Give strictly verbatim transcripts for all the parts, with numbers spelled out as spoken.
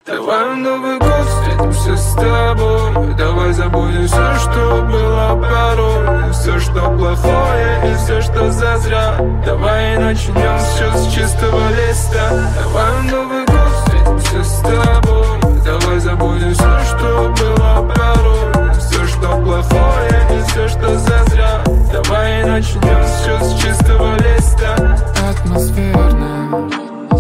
Давай в Новый год встретимся с тобой. Давай забудем все, что было порой, все, что плохое и все, что зазря. Давай начнем все с чистого листа. Давай в Новый год встретимся с тобой. Давай забудем все, что было порой, все, что плохое и все, что зазря. Давай начнем все с чистого листа. Атмосферно,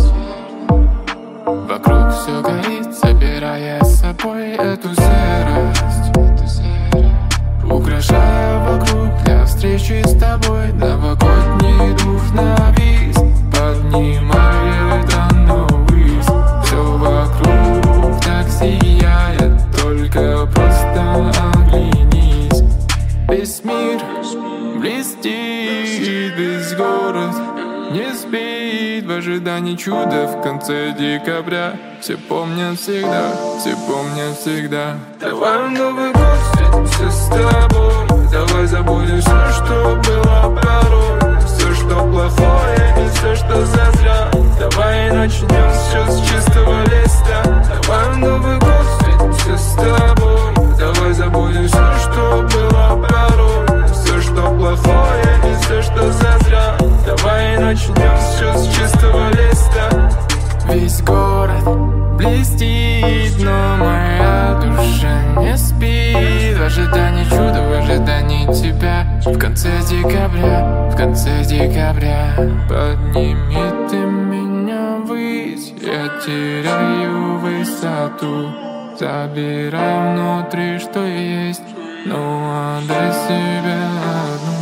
вокруг все горит, собирая с собой эту серость, украшая вокруг для встречи с тобой. Новогодний дух навис, поднимает оно ввысь. Все вокруг так сияет, только просто оглянись. Весь мир блестит, весь город не спит в ожидании чуда в конце декабря. Все помнят всегда, все помнят всегда. Давай в Новый год встретимся с тобой. Давай забудем все, что было порой, все, что плохое и все, что зазря. Давай начнем все с чистого листа. Давай в Новый год встретимся с тобой. Давай забудем все, что было порой, все, что плохое и все, что зазря. Давай начнем все с чистого листа. Весь город блестит, но моя душа не спит в ожидании чуда, в ожидании тебя. В конце декабря, в конце декабря подними ты меня ввысь. Я теряю высоту, забирай внутри, что есть, но отдай себе одну.